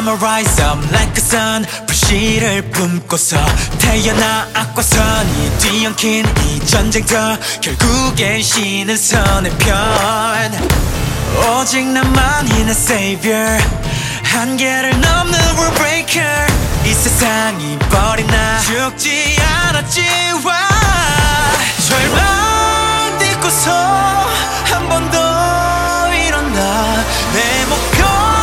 I'ma rise up like a sun 불씨를 뿜고서 태어나고선 이 뒤엉킨 이 전쟁터 결국엔 신은 선의 편 오직 나만이 내 savior 한계를 넘는 rule breaker 이 세상이 버린 나 죽지 않았지 와 절망 딛고서 한 번 더 일어나 내 목표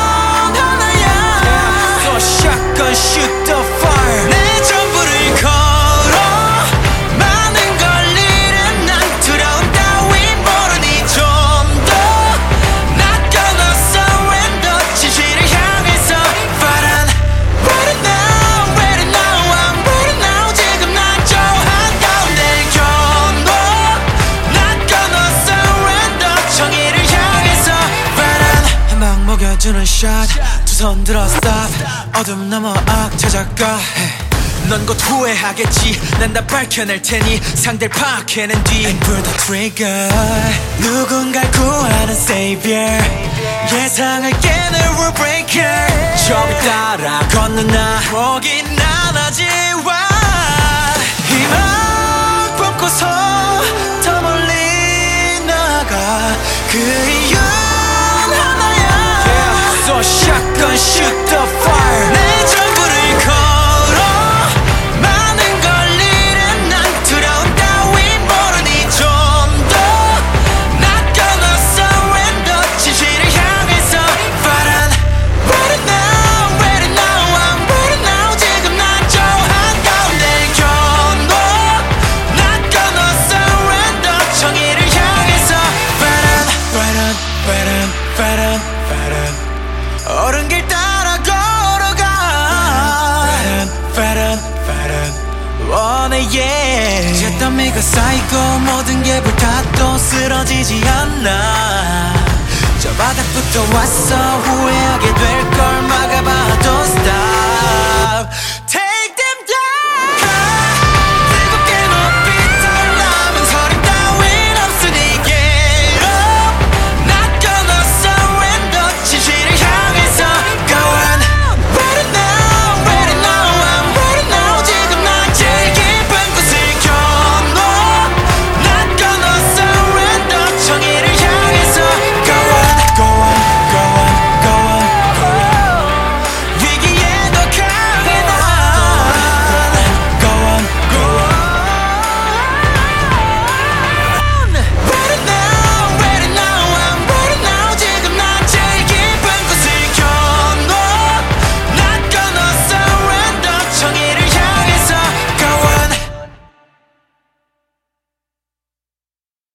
Shotgun shoot the fire 내 전부를 걸어 많은 걸 잃은 난 두려움 따윈 모르니 좀 더 Not gonna surrender 진실을 향해서 Fight on Ready now Ready now I'm ready now 지금 난 저 한가운데 견고 Not gonna surrender 정의를 향해서 Fight on 한 방 먹여주는 shot 두 손 들어 stop 어둠 넘어 악 찾아가 넌 곧 후회하겠지 난 다 밝혀낼 테니 상대를 파악해낸 뒤 And pull the trigger 누군가를 구하는 savior 예상을 깨는 rule breaker 저기 따라 걷는 나 목이 나나지와 희망 품고서 더 멀리 나가 그 이유는 하나야 So shotgun shoot the fire 내 전부를 걸어 많은 걸 잃은 난 두려움 따윈 모르니 좀 더 Not gonna surrender 진실을 향해서 Fight on Ready now Ready now I'm ready now 지금 난 저 한가운데 견고 Not gonna surrender 정의를 향해서 Fight on Fight on Fight on Fight on Fight on 어른 길 따라 걸어가 Fight on, fight on 원해 yeah 잿더미가 쌓이고 모든 게 불타도 쓰러지지 않아 저 바닥부터 왔어 후회하게 될 걸 막아봐도 stop